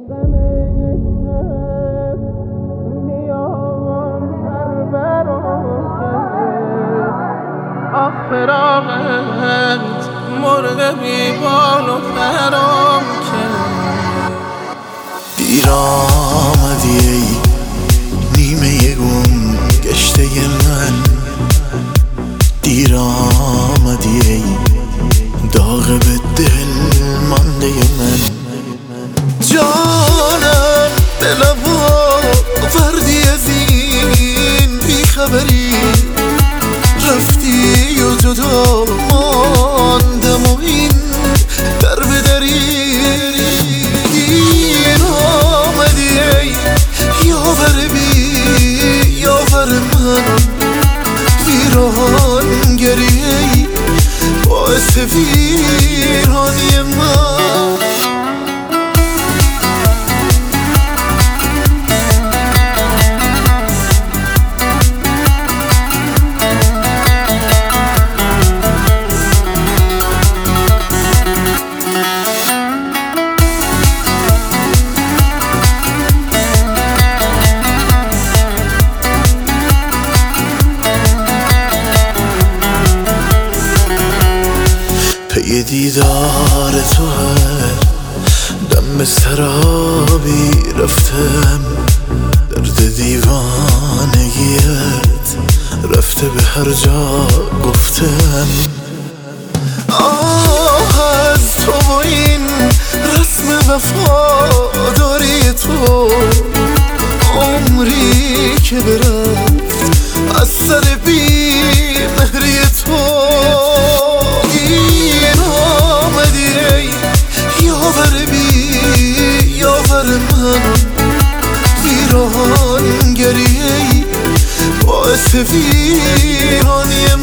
فراغت مرغ بیبال و فرام کرد. دیر آمدی ای نیمه گم گشته من، دیر آمدی ای داغ به دل مانده من. جانم دلم وردی از این بیخبری، رفتی و جدا ماندم و این در به دری. دیر آمدی ای یاور بی یاور من، ویران گریه باعث ویرانی من. پی دیدار تو هر دم به سرابی رفتم، درد دیوانگیت رفته به هر جا گفتم. از تو و این رسم وفاداری تو، عمری که برفت از سر بی مهری تو. ویران گریه باعث ویرانی